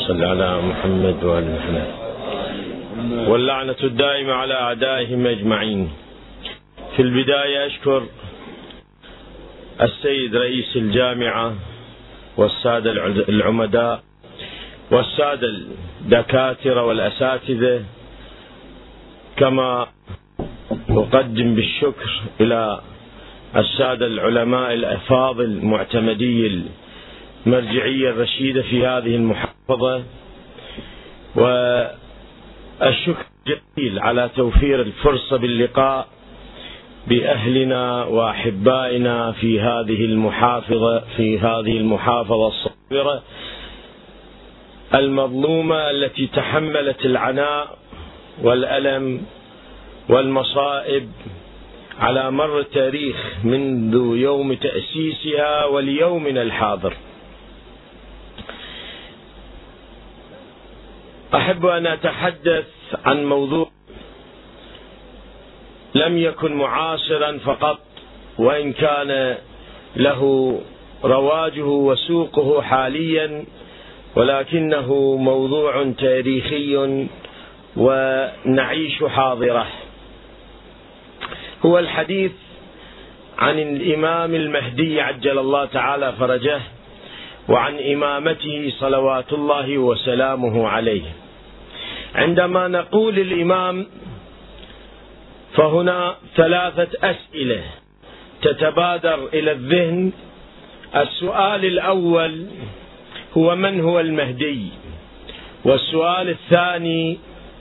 صل على محمد وآل محمد. واللعنة الدائمة على أعدائهم أجمعين. في البداية أشكر السيد رئيس الجامعة والسادة العمداء والسادة الدكاترة والأساتذة، كما أقدم بالشكر إلى السادة العلماء الأفاضل المعتمدي المرجعية الرشيدة في هذه المحافظة، والشكر جزيل على توفير الفرصة باللقاء بأهلنا وأحبائنا في هذه المحافظة الصغيرة المظلومة التي تحملت العناء والألم والمصائب على مر التاريخ منذ يوم تأسيسها وليومنا الحاضر. أحب أن أتحدث عن موضوع لم يكن معاصرا فقط، وإن كان له رواجه وسوقه حاليا، ولكنه موضوع تاريخي ونعيش حاضره. هو الحديث عن الإمام المهدي عجل الله تعالى فرجه، وعن إمامته صلوات الله وسلامه عليه. عندما نقول الإمام فهنا ثلاثة أسئلة تتبادر إلى الذهن. السؤال الأول هو: من هو المهدي؟ والسؤال الثاني: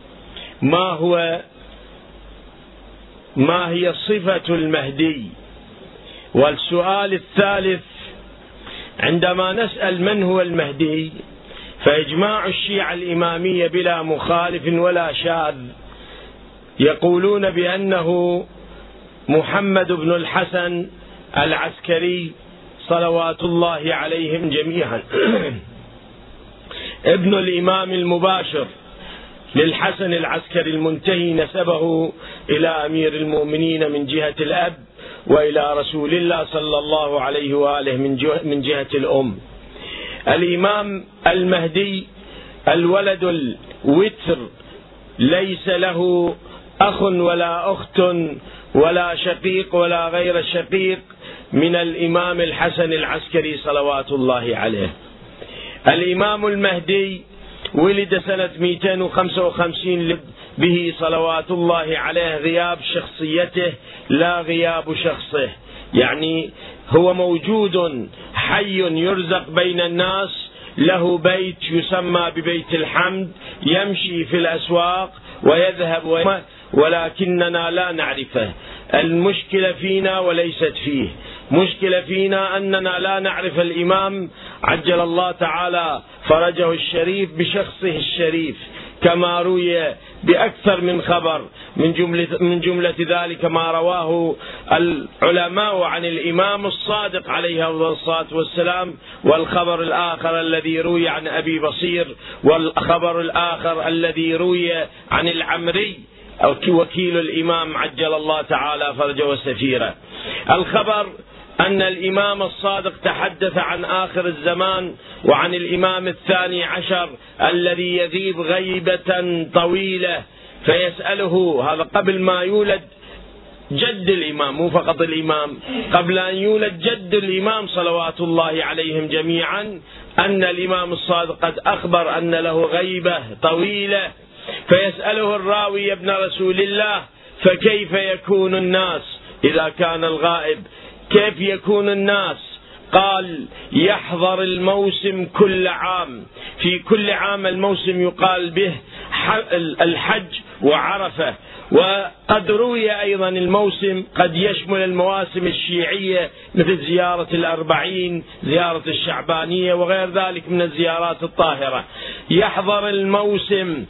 ما هي صفة المهدي؟ والسؤال الثالث: عندما نسأل من هو المهدي، فإجماع الشيعة الإمامية بلا مخالف ولا شاذ يقولون بأنه محمد بن الحسن العسكري صلوات الله عليهم جميعا، ابن الإمام المباشر للحسن العسكري المنتهي نسبه إلى أمير المؤمنين من جهة الأب، وإلى رسول الله صلى الله عليه وآله من جهة الأم. الإمام المهدي الولد الوتر، ليس له أخ ولا أخت ولا شقيق ولا غير شقيق من الإمام الحسن العسكري صلوات الله عليه. الإمام المهدي ولد سنة 255 به صلوات الله عليه، غياب شخصيته لا غياب شخصه، يعني هو موجود حي يرزق بين الناس، له بيت يسمى ببيت الحمد، يمشي في الأسواق ويذهب ولكننا لا نعرفه. المشكلة فينا وليست فيه، مشكلة فينا أننا لا نعرف الإمام عجل الله تعالى فرجه الشريف بشخصه الشريف، كما روي بأكثر من خبر، من جملة ذلك ما رواه العلماء عن الإمام الصادق عليه أفضل الصلاة والسلام، والخبر الآخر الذي روي عن أبي بصير، والخبر الآخر الذي روي عن العمري وكيل الإمام عجل الله تعالى فرجه وسفيره. الخبر أن الإمام الصادق تحدث عن آخر الزمان وعن الإمام الثاني عشر الذي يغيب غيبة طويلة، فيسأله، هذا قبل ما يولد جد الإمام، مو فقط الإمام، قبل أن يولد جد الإمام صلوات الله عليهم جميعا، أن الإمام الصادق قد أخبر أن له غيبة طويلة. فيسأله الراوي: يا ابن رسول الله، فكيف يكون الناس إذا كان الغائب؟ كيف يكون الناس؟ قال: يحضر الموسم كل عام، في كل عام الموسم يقال به الحج وعرفة. وقد روي أيضا الموسم قد يشمل المواسم الشيعية مثل زيارة الأربعين، زيارة الشعبانية، وغير ذلك من الزيارات الطاهرة. يحضر الموسم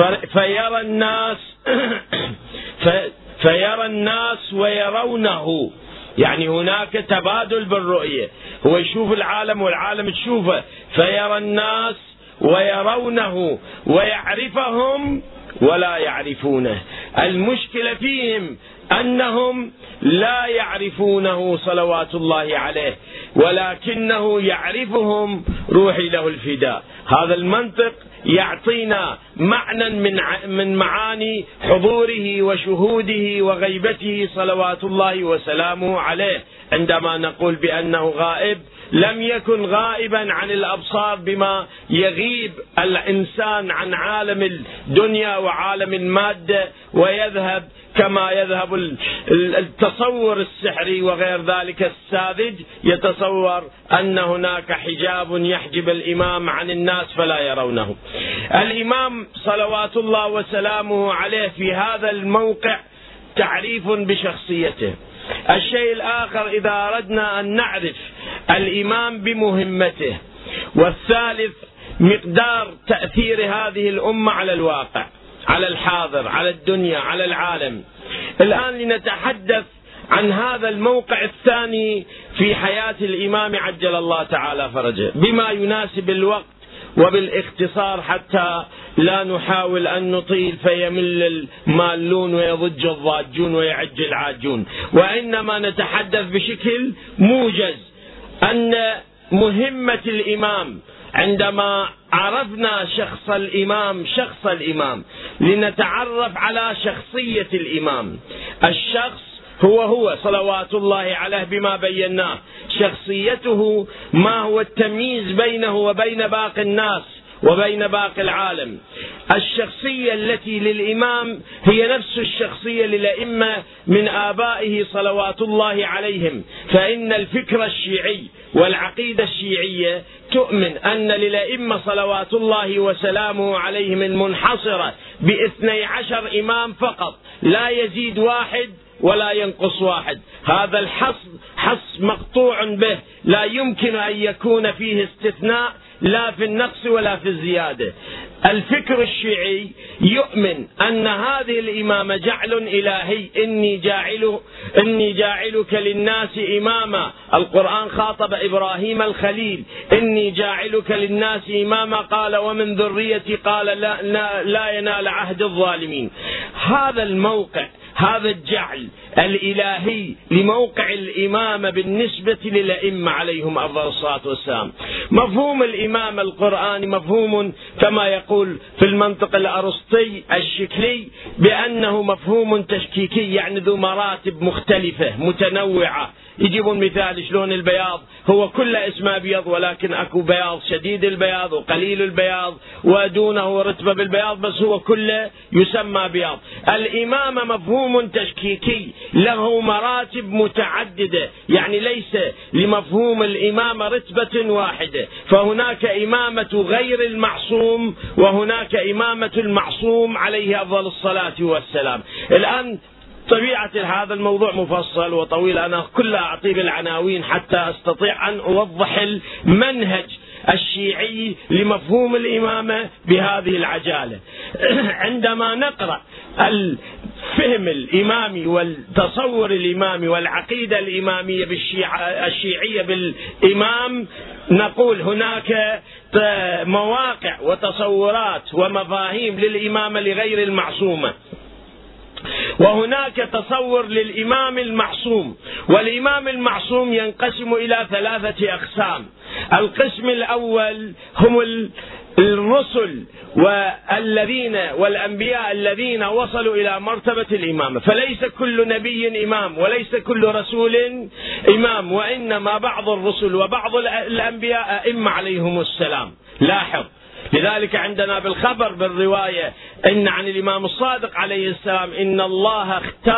فيرى الناس ويرونه، يعني هناك تبادل بالرؤية، هو يشوف العالم والعالم تشوفه، فيرى الناس ويرونه ويعرفهم ولا يعرفونه. المشكلة فيهم أنهم لا يعرفونه صلوات الله عليه، ولكنه يعرفهم روحي له الفداء. هذا المنطق يعطينا معنى من معاني حضوره وشهوده وغيبته صلوات الله وسلامه عليه. عندما نقول بأنه غائب لم يكن غائبا عن الأبصار بما يغيب الإنسان عن عالم الدنيا وعالم المادة ويذهب كما يذهب التصور السحري وغير ذلك الساذج، يتصور أن هناك حجاب يحجب الإمام عن الناس فلا يرونه. الإمام صلوات الله وسلامه عليه في هذا الموقع تعريف بشخصيته. الشيء الآخر إذا أردنا أن نعرف الإمام بمهمته، والثالث مقدار تأثير هذه الأمة على الواقع، على الحاضر، على الدنيا، على العالم. الآن لنتحدث عن هذا الموقع الثاني في حياة الإمام عجل الله تعالى فرجه بما يناسب الوقت وبالاختصار حتى لا نحاول أن نطيل فيمل المالون ويضج الضاجون ويعج العاجون، وإنما نتحدث بشكل موجز أن مهمة الإمام عندما عرفنا شخص الإمام لنتعرف على شخصية الإمام. الشخص هو صلوات الله عليه بما بيناه، شخصيته ما هو التمييز بينه وبين باقي الناس وبين باقي العالم. الشخصية التي للإمام هي نفس الشخصية للأئمة من آبائه صلوات الله عليهم، فإن الفكر الشيعي والعقيدة الشيعية تؤمن أن للأئمة صلوات الله وسلامه عليهم المنحصرة ب12 إمام فقط، لا يزيد واحد ولا ينقص واحد. هذا الحص مقطوع به، لا يمكن أن يكون فيه استثناء لا في النقص ولا في الزيادة. الفكر الشيعي يؤمن أن هذه الإمامة جعل إلهي، إني جاعلك للناس إماما. القرآن خاطب إبراهيم الخليل، إني جاعلك للناس إماما، قال ومن ذريتي، قال لا ينال عهد الظالمين. هذا الموقع، هذا الجعل الإلهي لموقع الإمامة بالنسبة للأئمة عليهم أفضل الصلاة والسلام. مفهوم الإمامة القرآني مفهوم كما يقول في المنطق الأرسطي الشكلي بأنه مفهوم تشكيكي، يعني ذو مراتب مختلفة متنوعة. يجيبون مثال شلون البياض هو كل اسمه أبيض، ولكن أكو بياض شديد البياض وقليل البياض ودونه رتبة بالبياض، بس هو كله يسمى بياض. الإمامة مفهوم تشكيكي له مراتب متعددة، يعني ليس لمفهوم الإمامة رتبة واحدة، فهناك إمامة غير المعصوم وهناك إمامة المعصوم عليه أفضل الصلاة والسلام. الآن طبيعة هذا الموضوع مفصل وطويل، أنا كله أعطي بالعناوين حتى أستطيع أن أوضح المنهج الشيعي لمفهوم الإمامة بهذه العجالة. عندما نقرأ الفهم الإمامي والتصور الإمامي والعقيدة الإمامية الشيعية بالإمام، نقول هناك مواقع وتصورات ومفاهيم للإمامة لغير المعصومة، وهناك تصور للإمام المعصوم. والإمام المعصوم ينقسم إلى 3 أقسام. القسم الأول هم الرسل والأنبياء الذين وصلوا إلى مرتبة الإمامة، فليس كل نبي إمام وليس كل رسول إمام، وإنما بعض الرسل وبعض الأنبياء أئمة عليهم السلام. لاحظ، لذلك عندنا بالخبر بالرواية إن عن الإمام الصادق عليه السلام إن الله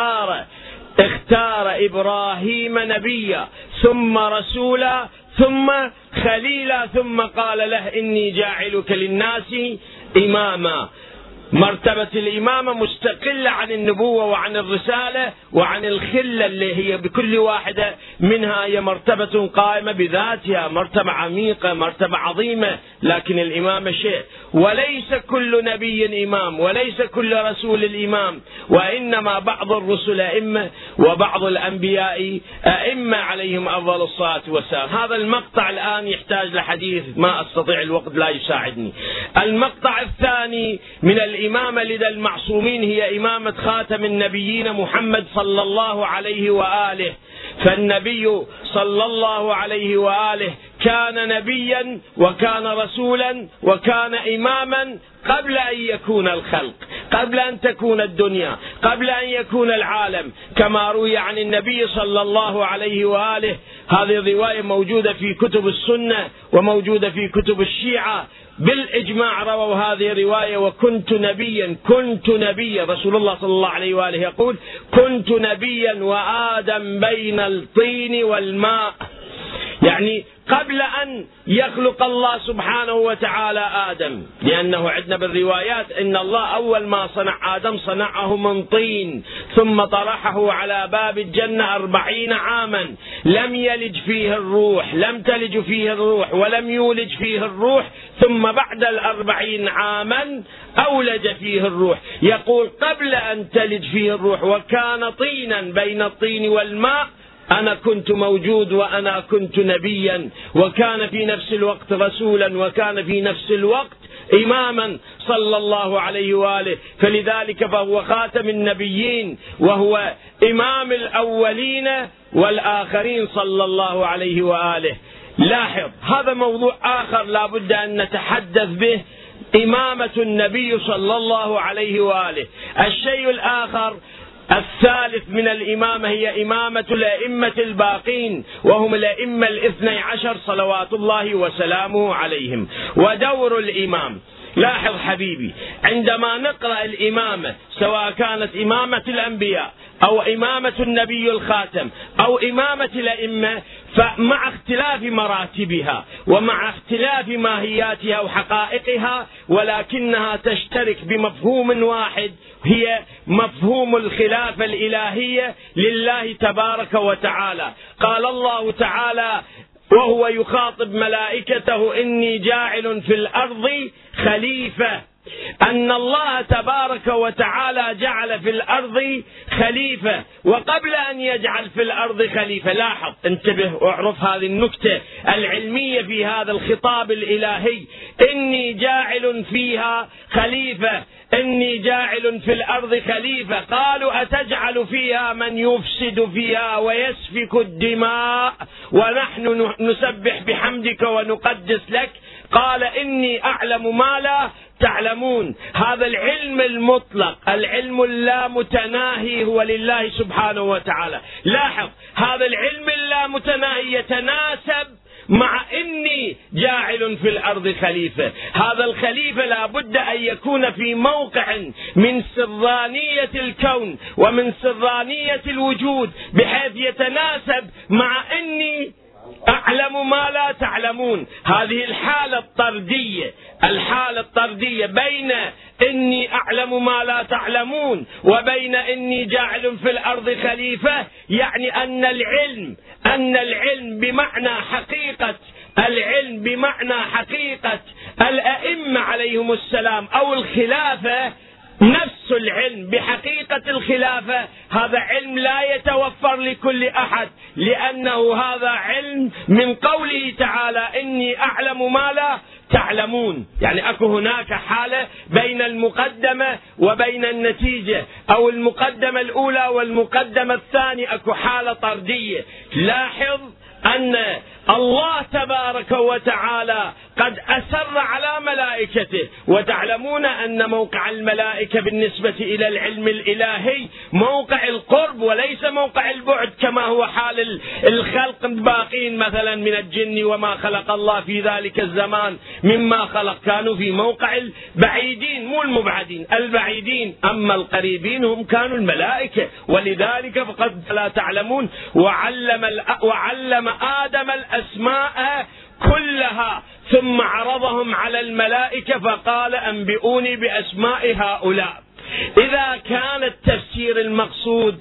اختار إبراهيم نبيا ثم رسولا ثم خليلا ثم قال له إني جاعلك للناس إماما. مرتبة الإمامة مستقلة عن النبوة وعن الرسالة وعن الخلة اللي هي بكل واحدة منها هي مرتبة قائمة بذاتها، مرتبة عميقة، مرتبة عظيمة. لكن الإمامة شيء، وليس كل نبي إمام وليس كل رسول الإمام، وإنما بعض الرسل أئمة وبعض الأنبياء أئمة عليهم أفضل الصلاة والسلام. هذا المقطع الآن يحتاج لحديث، ما أستطيع، الوقت لا يساعدني. المقطع الثاني من الإمامة لدى المعصومين هي إمامة خاتم النبيين محمد صلى الله عليه وآله. فالنبي صلى الله عليه وآله كان نبيا وكان رسولا وكان إماما قبل أن يكون الخلق، قبل أن تكون الدنيا، قبل أن يكون العالم، كما روي عن النبي صلى الله عليه وآله. هذه الرواية موجودة في كتب السنة وموجودة في كتب الشيعة، بالإجماع رووا هذه الرواية. وكنت نبيا رسول الله صلى الله عليه وآله يقول: كنت نبيا وآدم بين الطين والماء، يعني قبل أن يخلق الله سبحانه وتعالى آدم، لأنه عندنا بالروايات إن الله أول ما صنع آدم صنعه من طين ثم طرحه على باب الجنة 40 عاما لم يلج فيه الروح، لم تلج فيه الروح ولم يولج فيه الروح، ثم بعد 40 عاما أولج فيه الروح. يقول: قبل أن تلج فيه الروح وكان طينا بين الطين والماء أنا كنت موجود وأنا كنت نبيا، وكان في نفس الوقت رسولا وكان في نفس الوقت إماما صلى الله عليه وآله. فلذلك فهو خاتم النبيين وهو إمام الأولين والآخرين صلى الله عليه وآله. لاحظ، هذا موضوع آخر لا بد أن نتحدث به، إمامة النبي صلى الله عليه وآله. الشيء الآخر الثالث من الإمامة هي إمامة الأئمة الباقين، وهم الأئمة 12 صلوات الله وسلامه عليهم. ودور الإمام، لاحظ حبيبي، عندما نقرأ الإمامة سواء كانت إمامة الأنبياء أو إمامة النبي الخاتم أو إمامة الأئمة، فمع اختلاف مراتبها ومع اختلاف ماهياتها وحقائقها، ولكنها تشترك بمفهوم واحد، هي مفهوم الخلافة الإلهية لله تبارك وتعالى. قال الله تعالى وهو يخاطب ملائكته: إني جاعل في الأرض خليفة، أن الله تبارك وتعالى جعل في الأرض خليفة، وقبل أن يجعل في الأرض خليفة، لاحظ انتبه واعرف هذه النكتة العلمية في هذا الخطاب الإلهي: إني جاعل فيها خليفة، إني جاعل في الأرض خليفة. قالوا: أتجعل فيها من يفسد فيها ويسفك الدماء ونحن نسبح بحمدك ونقدس لك؟ قال: إني أعلم ما لا تعلمون. هذا العلم المطلق، العلم اللامتناهي هو لله سبحانه وتعالى. لاحظ، هذا العلم اللامتناهي يتناسب مع إني جاعل في الأرض خليفة. هذا الخليفة لا بد أن يكون في موقع من سرانية الكون ومن سرانية الوجود، بحيث يتناسب مع إني أعلم ما لا تعلمون. هذه الحالة الطردية بين إني أعلم ما لا تعلمون وبين إني جاعل في الأرض خليفة، يعني أن العلم بمعنى حقيقة الأئمة عليهم السلام أو الخلافة، نفس العلم بحقيقة الخلافة، هذا علم لا يتوفر لكل أحد، لأنه هذا علم من قوله تعالى: إني أعلم ما لا تعلمون. يعني أكو هناك حالة بين المقدمة وبين النتيجة، أو المقدمة الأولى والمقدمة الثانية، أكو حالة طردية. لاحظ أن الله تبارك وتعالى قد أسر على ملائكته، وتعلمون أن موقع الملائكة بالنسبة إلى العلم الإلهي موقع القرب وليس موقع البعد، كما هو حال الخلق الباقين مثلا من الجن. وما خلق الله في ذلك الزمان مما خلق، كانوا في موقع البعيدين، مو المبعدين، البعيدين. أما القريبين هم كانوا الملائكة، ولذلك فقد لا تعلمون وعلم آدم الأسماء كلها ثم عرضهم على الملائكة فقال: أنبئوني بأسماء هؤلاء. إذا كان التفسير المقصود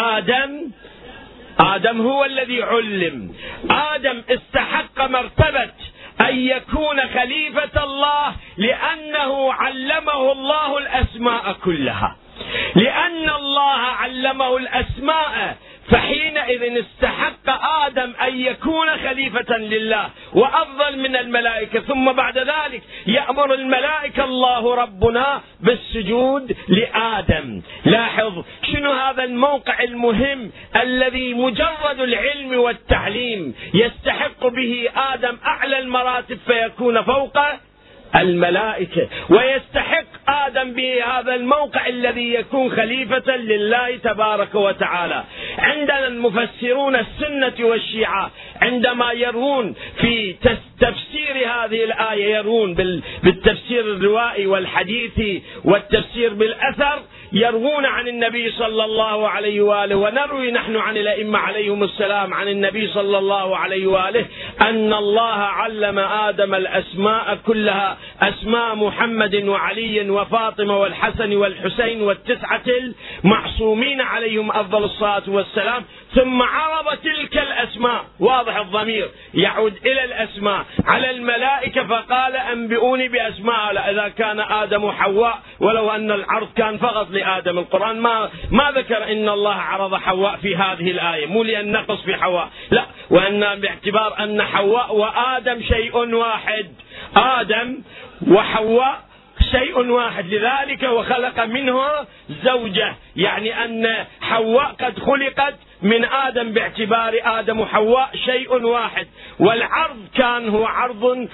آدم هو الذي علم، آدم استحق مرتبة أن يكون خليفة الله، لأنه علمه الله الأسماء كلها، لأن الله علمه الأسماء فحينئذ استحق آدم أن يكون خليفة لله وأفضل من الملائكة. ثم بعد ذلك يأمر الملائكة الله ربنا بالسجود لآدم. لاحظ شنو هذا الموقع المهم الذي مجرد العلم والتعليم يستحق به آدم أعلى المراتب فيكون فوق الملائكة، ويستحق آدم بهذا الموقع الذي يكون خليفة لله تبارك وتعالى. عندنا المفسرون السنة والشيعة عندما يروون في تفسير هذه الآية يروون بالتفسير الروائي والحديثي والتفسير بالأثر، يروون عن النبي صلى الله عليه وآله، ونروي نحن عن الأئمة عليهم السلام عن النبي صلى الله عليه وآله أن الله علم آدم الأسماء كلها، أسماء محمد وعلي وفاطمة والحسن والحسين والتسعة المعصومين عليهم أفضل الصلاة والسلام، ثم عرض تلك الأسماء، واضح الضمير يعود إلى الأسماء، على الملائكة فقال أنبئوني بأسماء. إذا كان آدم وحواء، ولو أن العرض كان فقط لآدم، القرآن ما ذكر إن الله عرض حواء في هذه الآية، مو لأن نقص في حواء، لا، وأن باعتبار أن حواء وآدم شيء واحد، آدم وحواء شيء واحد، لذلك وخلق منها زوجة، يعني أن حواء قد خلقت من آدم باعتبار آدم وحواء شيء واحد، والعرض كان هو عرض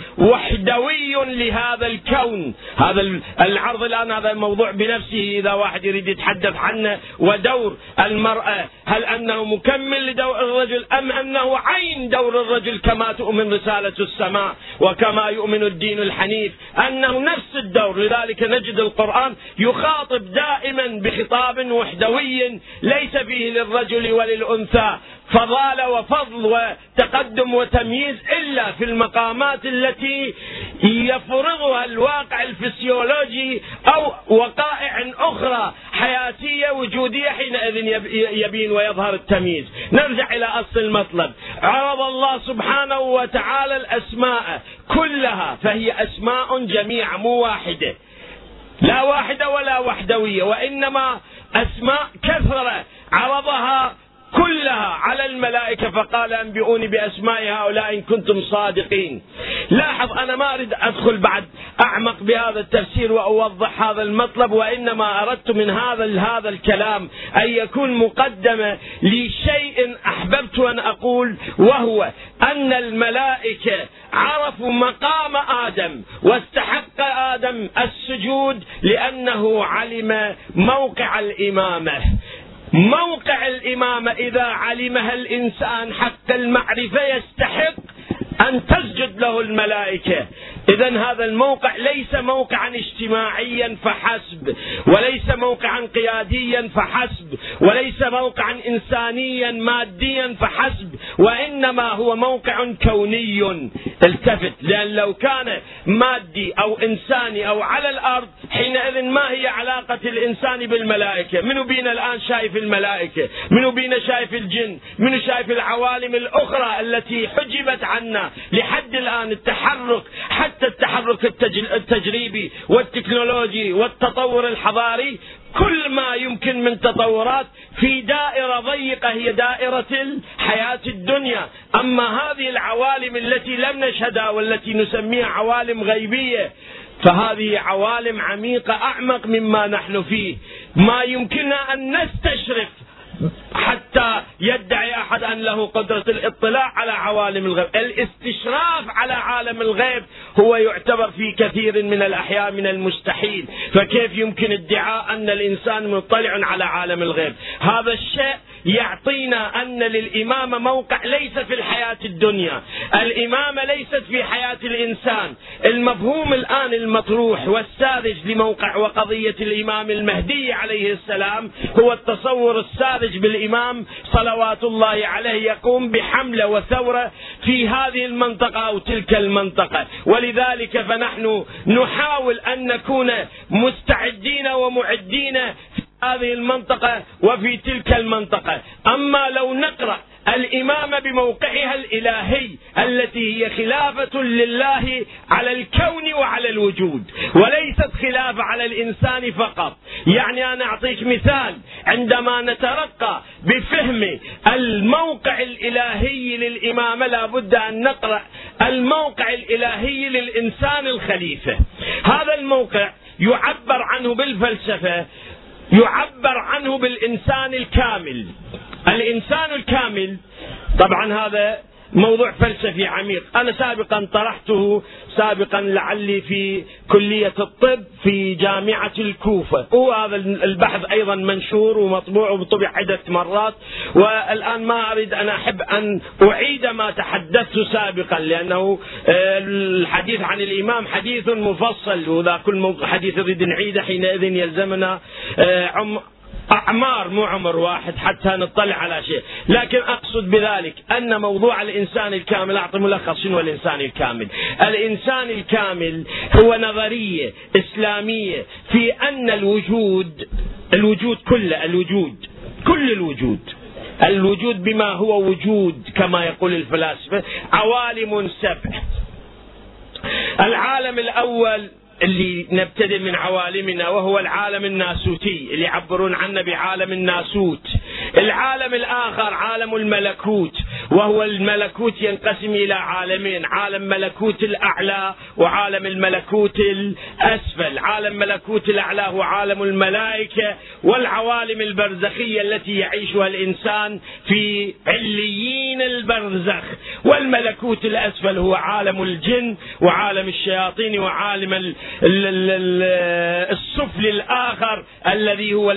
وحدوي لهذا الكون. هذا العرض الآن هذا الموضوع بنفسه إذا واحد يريد يتحدث عنه، ودور المرأة، هل أنه مكمل لدور الرجل أم أنه عين دور الرجل كما تؤمن رسالة السماء وكما يؤمن الدين الحنيف أنه نفس الدور. لذلك نجد القرآن يخاطب دائما بخطاب وحدوي ليس فيه للرجل وللأنثى فضالة وفضل وتقدم وتمييز، إلا في المقامات التي يفرضها الواقع الفسيولوجي أو وقائع أخرى حياتية وجودية، حينئذ يبين ويظهر التمييز. نرجع إلى أصل المطلب. عرض الله سبحانه وتعالى الأسماء كلها، فهي أسماء جميعا مو واحدة، لا واحدة ولا وحدوية، وإنما أسماء كثرة، عرضها كلها على الملائكة فقال أنبئوني بأسماء هؤلاء إن كنتم صادقين. لاحظ أنا ما أريد أدخل بعد أعمق بهذا التفسير وأوضح هذا المطلب، وإنما أردت من هذا الكلام أن يكون مقدمة لشيء أحببت أن أقول، وهو أن الملائكة عرفوا مقام آدم واستحق آدم السجود لأنه علم موقع الإمامة. موقع الإمامة إذا علمها الإنسان حق المعرفة يستحق أن تسجد له الملائكة. إذن هذا الموقع ليس موقعا اجتماعيا فحسب، وليس موقعا قياديا فحسب، وليس موقعا إنسانيا ماديا فحسب، وإنما هو موقع كوني. التفت، لأن لو كان مادي أو إنساني أو على الأرض حينئذ ما هي علاقة الإنسان بالملائكة؟ منو بينا الآن شايف الملائكة؟ منو بينا شايف الجن؟ منو شايف العوالم الأخرى التي حجبت عنا لحد الآن؟ التحرك، حتى التحرك التجريبي والتكنولوجي والتطور الحضاري، كل ما يمكن من تطورات في دائرة ضيقة هي دائرة الحياة الدنيا. أما هذه العوالم التي لم نشهدها والتي نسميها عوالم غيبية فهذه عوالم عميقة أعمق مما نحن فيه، ما يمكننا أن نستشرف حتى يدعي أحد أن له قدرة الاطلاع على عوالم الغيب. الاستشراف على عالم الغيب هو يعتبر في كثير من الأحيان من المستحيل، فكيف يمكن ادعاء أن الإنسان مطلع على عالم الغيب؟ هذا الشيء يعطينا أن للإمامة موقع ليس في الحياة الدنيا، الإمامة ليست في حياة الإنسان. المفهوم الآن المطروح والساذج لموقع وقضية الإمام المهدي عليه السلام هو التصور الساذج بالإمام صلوات الله عليه يقوم بحملة وثورة في هذه المنطقة أو تلك المنطقة، ولذلك فنحن نحاول أن نكون مستعدين ومعدين في هذه المنطقة وفي تلك المنطقة. أما لو نقرأ الإمامة بموقعها الإلهي التي هي خلافة لله على الكون وعلى الوجود، وليست خلافة على الإنسان فقط. يعني أنا أعطيك مثال، عندما نترقى بفهم الموقع الإلهي للإمامة لابد أن نقرأ الموقع الإلهي للإنسان الخليفة. هذا الموقع يعبر عنه بالفلسفة، يعبر عنه بالإنسان الكامل. الإنسان الكامل طبعا هذا موضوع فلسفي عميق، أنا سابقا طرحته لعلي في كلية الطب في جامعة الكوفة، وهذا البحث أيضا منشور ومطبوع وطبع عدة مرات، والآن ما أريد، أنا أحب أن أعيد ما تحدثت سابقا، لأنه الحديث عن الإمام حديث مفصل، وذا كل حديث نريد نعيده حينئذ يلزمنا أعمار مو عمر واحد حتى نطلع على شيء. لكن أقصد بذلك أن موضوع الإنسان الكامل، أعطي ملخص شنو الإنسان الكامل. الإنسان الكامل هو نظرية إسلامية في أن الوجود كله، كل الوجود بما هو وجود كما يقول الفلاسفة عوالم سبع. العالم الأول اللي نبتدئ من عوالمنا وهو العالم الناسوتي اللي يعبرون عنه بعالم الناسوت. العالم الآخر عالم الملكوت، وهو الملكوت ينقسم إلى عالمين، عالم ملكوت الأعلى وعالم الملكوت الأسفل. عالم ملكوت الأعلى هو عالم الملائكة والعوالم البرزخية التي يعيشها الإنسان في عليين البرزخ، والملكوت الأسفل هو عالم الجن وعالم الشياطين وعالم السفل الآخر الذي هو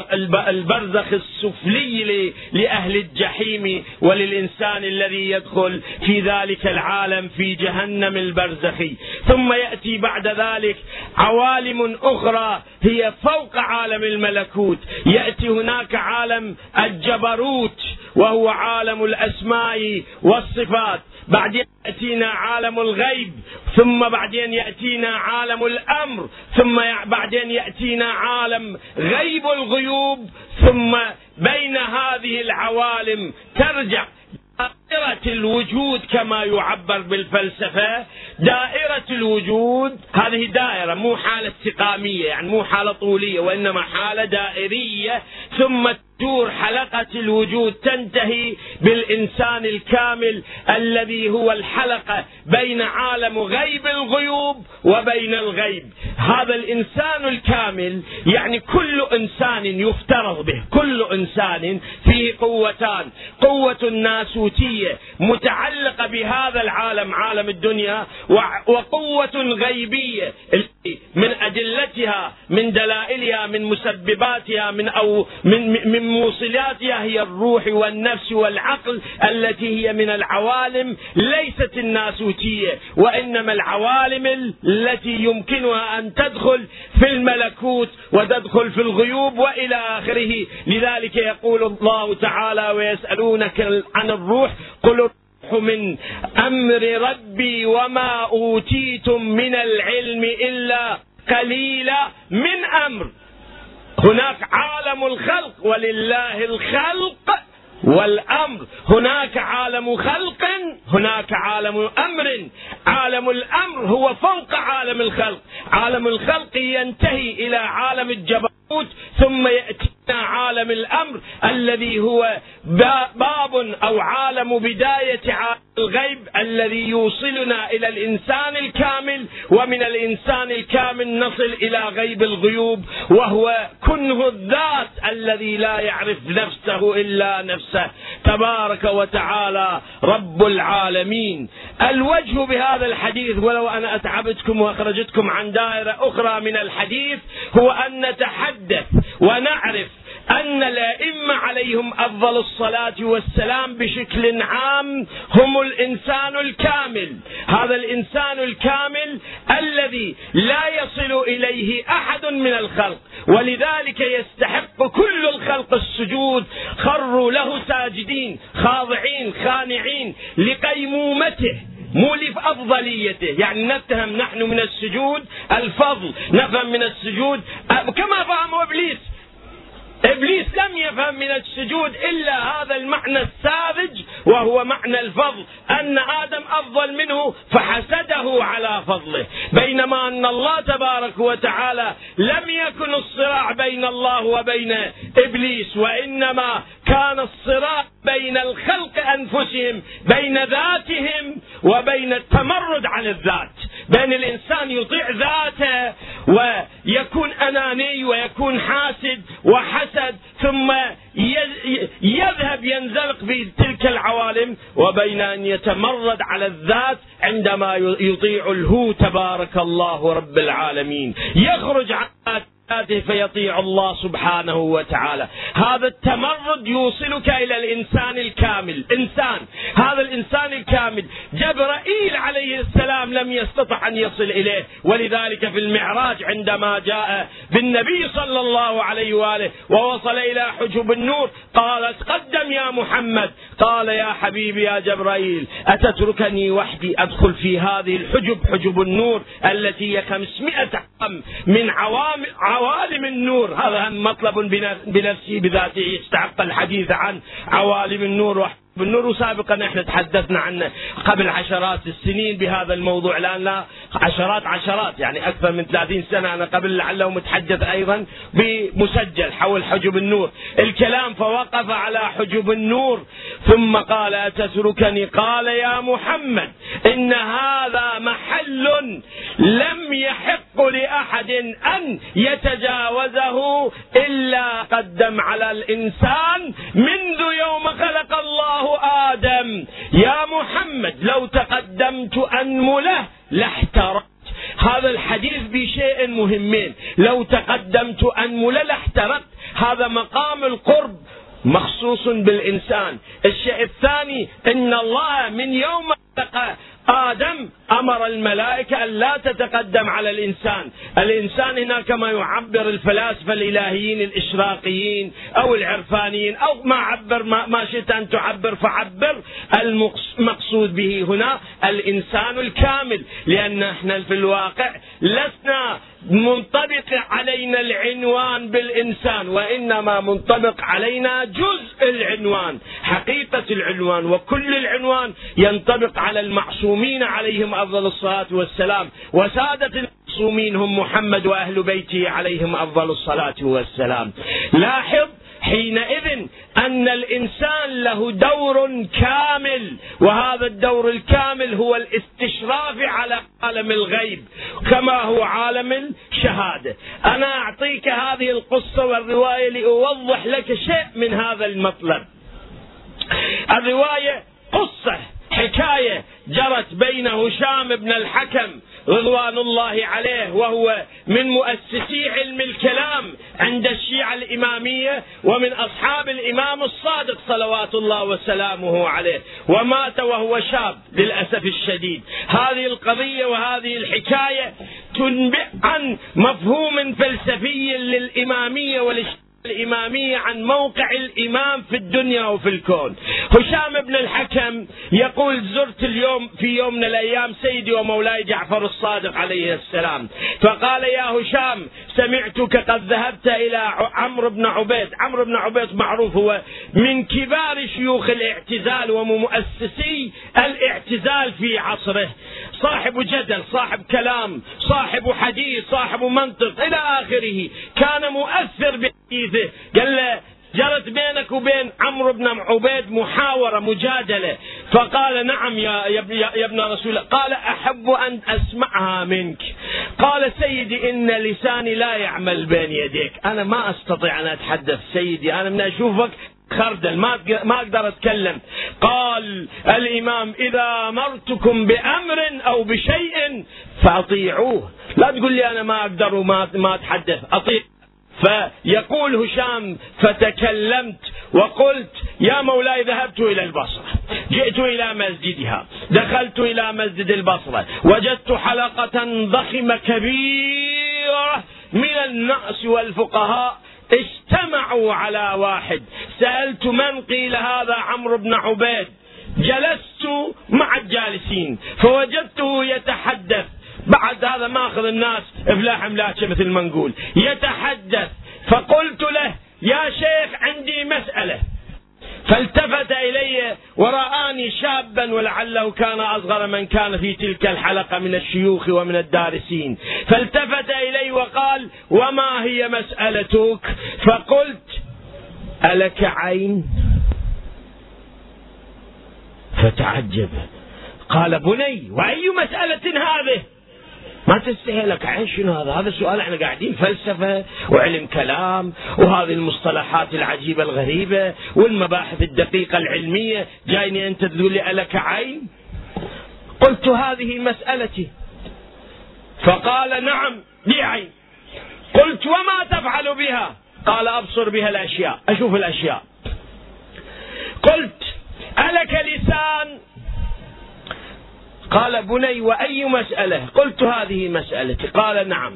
البرزخ السفلي لأهل الجحيم وللإنسان الذي يدخل في ذلك العالم في جهنم البرزخي. ثم يأتي بعد ذلك عوالم أخرى هي فوق عالم الملكوت، يأتي هناك عالم الجبروت وهو عالم الأسماء والصفات، بعدين يأتينا عالم الغيب، ثم بعدين يأتينا عالم الأمر، ثم بعدين يأتينا عالم غيب الغيوب، ثم بين هذه العوالم ترجع دائرة الوجود كما يعبر بالفلسفة. دائرة الوجود هذه دائرة مو حالة استقامية، يعني مو حالة طولية، وإنما حالة دائرية، ثم تدور حلقة الوجود تنتهي بالإنسان الكامل الذي هو الحلقة بين عالم غيب الغيوب وبين الغيب. هذا الإنسان الكامل يعني كل إنسان يفترض به، كل إنسان فيه قوتان، قوة ناسوتية متعلقة بهذا العالم عالم الدنيا، وقوة غيبية من أدلتها من دلائلها من مسبباتها من موصلاتها هي الروح والنفس والعقل التي هي من العوالم ليست الناسوتية، وإنما العوالم التي يمكنها أن تدخل في الملكوت وتدخل في الغيوب وإلى آخره. لذلك يقول الله تعالى ويسألونك عن الروح قل الروح من أمر ربي وما أوتيتم من العلم إلا قليلا من أمر. هناك عالم الخلق ولله الخلق والأمر، هناك عالم خلق، هناك عالم أمر. عالم الأمر هو فوق عالم الخلق، عالم الخلق ينتهي إلى عالم الجبروت، ثم يأتينا عالم الأمر الذي هو باب أو عالم بداية عالم الغيب الذي يوصلنا إلى الإنسان الكامل، ومن الإنسان الكامل نصل إلى غيب الغيوب وهو كنه الذات الذي لا يعرف نفسه إلا نفسه تبارك وتعالى رب العالمين. الوجه بهذا الحديث، ولو أنا أتعبتكم وأخرجتكم عن دائرة أخرى من الحديث، هو أن نتحدث ونعرف أن الأئمة عليهم أفضل الصلاة والسلام بشكل عام هم الإنسان الكامل. هذا الإنسان الكامل الذي لا يصل إليه أحد من الخلق، ولذلك يستحق كل الخلق السجود، خروا له ساجدين خاضعين خانعين لقيمومته مو لأفضليته. يعني نفهم نحن من السجود الفضل، نفهم من السجود كما فهم إبليس. إبليس لم يفهم من السجود إلا هذا المعنى الساذج، وهو معنى الفضل، أن آدم أفضل منه فحسده على فضله، بينما أن الله تبارك وتعالى لم يكن الصراع بين الله وبين إبليس، وإنما كان الصراع بين الخلق أنفسهم، بين ذاتهم وبين التمرد على الذات، بين الإنسان يطيع ذاته ويكون أناني ويكون حاسد وحسد ثم يذهب ينزلق في تلك العوالم، وبين أن يتمرد على الذات عندما يطيع الهو تبارك الله رب العالمين، يخرج عن فيطيع الله سبحانه وتعالى. هذا التمرد يوصلك إلى الإنسان الكامل. هذا الإنسان الكامل جبرائيل عليه السلام لم يستطع أن يصل إليه، ولذلك في المعراج عندما جاء بالنبي صلى الله عليه وآله ووصل إلى حجب النور قال تقدم يا محمد، قال يا حبيبي يا جبرائيل أتتركني وحدي أدخل في هذه الحجب، حجب النور التي هي 500 عام من عوالم النور. هذا مطلب بنفسه بذاته يستحق الحديث عن عوالم النور بالنور، وسابقا احنا تحدثنا عنه قبل عشرات السنين بهذا الموضوع، الان لا عشرات يعني اكثر من 30 سنه انا قبل لعله متحدث ايضا بمسجل حول حجب النور الكلام. فوقف على حجب النور ثم قال أتتركني، قال يا محمد إن هذا محل لم يحق لأحد أن يتجاوزه إلا قدم على الإنسان منذ يوم خلق الله آدم. يا محمد لو تقدمت أنمله لاحترقت. هذا الحديث بشيء مهمين، لو تقدمت أنمله لاحترقت، هذا مقام القرب مخصوص بالإنسان. الشيء الثاني أن الله من يوم خلق آدم أمر الملائكة أن لا تتقدم على الإنسان. الإنسان هنا كما يعبر الفلاسفة الإلهيين الإشراقيين أو العرفانيين أو ما عبر ما شئت أن تعبر فعبر، المقصود به هنا الإنسان الكامل، لأن احنا في الواقع لسنا منطبق علينا العنوان بالإنسان، وإنما منطبق علينا جزء العنوان، حقيقة العنوان، وكل العنوان ينطبق على المعصومين عليهم أفضل الصلاة والسلام، وسادة المعصومين هم محمد وأهل بيته عليهم أفضل الصلاة والسلام. لاحظ حينئذ أن الإنسان له دور كامل، وهذا الدور الكامل هو الاستشراف على عالم الغيب كما هو عالم الشهادة. أنا أعطيك هذه القصة والرواية لأوضح لك شيء من هذا المطلب. الرواية قصة حكاية جرت بين هشام بن الحكم رضوان الله عليه، وهو من مؤسسي علم الكلام عند الشيعة الإمامية ومن أصحاب الإمام الصادق صلوات الله وسلامه عليه، ومات وهو شاب للأسف الشديد. هذه القضية وهذه الحكاية تنبئ عن مفهوم فلسفي للإمامية الإمامية، عن موقع الإمام في الدنيا وفي الكون. هشام بن الحكم يقول زرت اليوم في يوم من الأيام سيدي ومولاي جعفر الصادق عليه السلام، فقال يا هشام سمعتك قد ذهبت إلى عمرو بن عبيد. عمرو بن عبيد معروف هو من كبار شيوخ الاعتزال ومؤسسي الاعتزال في عصره، صاحب جدل، صاحب كلام، صاحب حديث، صاحب منطق إلى آخره، كان مؤثر بحديثه. قال له جرت بينك وبين عمرو بن عبيد محاورة مجادلة، فقال نعم يا ابن رسول الله. قال أحب أن أسمعها منك. قال سيدي إن لساني لا يعمل بين يديك، أنا ما أستطيع أن أتحدث سيدي، أنا من أشوفك خردل ما أقدر أتكلم. قال الإمام إذا أمرتكم بأمر أو بشيء فأطيعوه، لا تقول لي أنا ما أقدر وما أتحدث، أطيع. فيقول هشام فتكلمت وقلت يا مولاي ذهبت إلى البصرة، جئت إلى مسجدها، دخلت إلى مسجد البصرة، وجدت حلقة ضخمة كبيرة من الناس والفقهاء اجتمعوا على واحد. سألت من؟ قيل هذا عمرو بن عبيد. جلست مع الجالسين فوجدته يتحدث، بعد هذا ماخذ الناس افلاح ملاكه مثل ما نقول، يتحدث. فقلت له يا شيخ عندي مسألة. فالتفت إلي ورآني شابا ولعله كان أصغر من كان في تلك الحلقة من الشيوخ ومن الدارسين، فالتفت إلي وقال: وما هي مسألتك؟ فقلت: ألك عين؟ فتعجب، قال: بني وأي مسألة هذه؟ ما تستحي لك عين؟ شنو هذا سؤال، احنا قاعدين فلسفة وعلم كلام وهذه المصطلحات العجيبة الغريبة والمباحث الدقيقة العلمية، جايني انت تقول لي ألك عين؟ قلت: هذه مسألتي. فقال: نعم لي عين. قلت: وما تفعل بها؟ قال: أبصر بها الأشياء، أشوف الأشياء. قلت: ألك لسان؟ قال: بني وأي مسألة؟ قلت: هذه مسألتي. قال: نعم.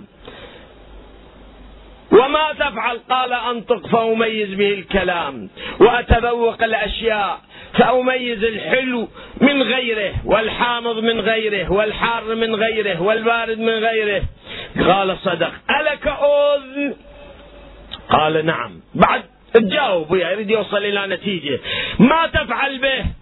وما تفعل؟ قال: أنطق فأميز به الكلام، وأتذوق الأشياء فأميز الحلو من غيره، والحامض من غيره، والحار من غيره، والبارد من غيره. قال: صدق. ألك أذن؟ قال: نعم. بعد تجاوب، يريد يوصل إلى نتيجة. ما تفعل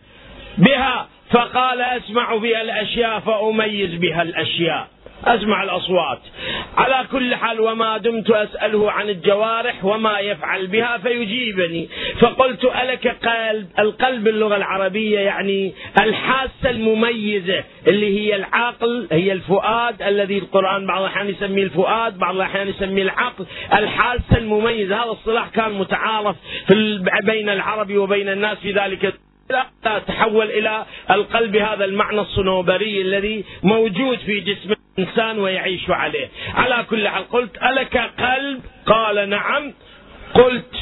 بها؟ فقال: أسمع بها الأشياء فأميز بها الأشياء، أسمع الأصوات. على كل حال، وما دمت أسأله عن الجوارح وما يفعل بها فيجيبني. فقلت: ألك قلب؟ القلب باللغة العربية يعني الحاسة المميزة اللي هي العقل، هي الفؤاد الذي القرآن بعض الأحيان يسميه الفؤاد، بعض الأحيان يسميه العقل. الحاسة المميزة، هذا الصلاح كان متعارف بين العرب وبين الناس في ذلك، لا تحول إلى القلب هذا المعنى الصنوبري الذي موجود في جسم الإنسان ويعيش عليه. على كل حال، قلت: ألك قلب؟ قال: نعم. قلت: